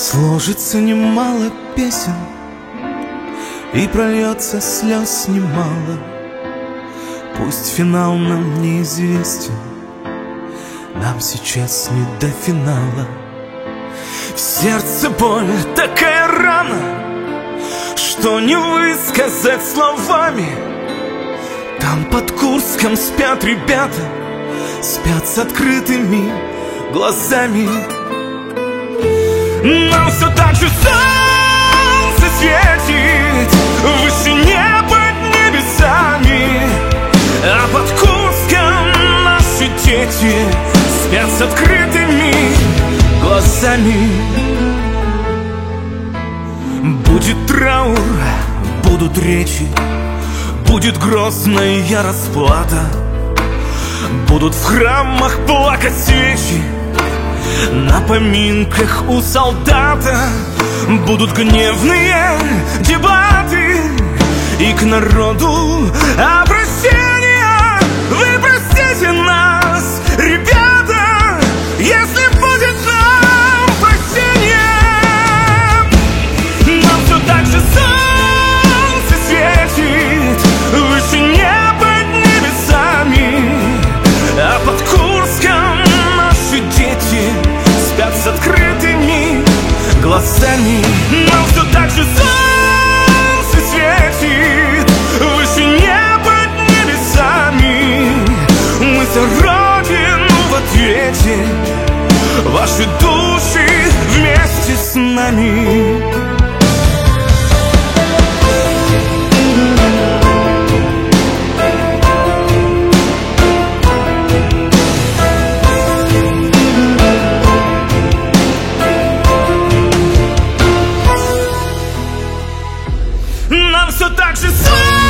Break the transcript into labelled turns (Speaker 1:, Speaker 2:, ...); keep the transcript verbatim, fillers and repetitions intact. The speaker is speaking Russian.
Speaker 1: Сложится немало песен и прольется слез немало. Пусть финал нам неизвестен, нам сейчас не до финала. В сердце боль, такая рана, что не высказать словами. Там под Курском спят ребята, спят с открытыми глазами. Нам все так же солнце светит выше неба небесами, а под Курском наши дети спят с открытыми глазами. Будет траур, будут речи, будет грозная расплата. Будут в храмах плакать свечи, на поминках у солдата. Будут гневные дебаты и к народу обращения. Вы простите нас, ребята, если будет нам прощение. Нам все так же солнце светит выше неба небесами, а под Курском наши дети спят с открытыми глазами. Нам все так же солнце светит выше неба небесами. Мы за Родину в ответе, ваши души вместе с нами. Нам все так же солнце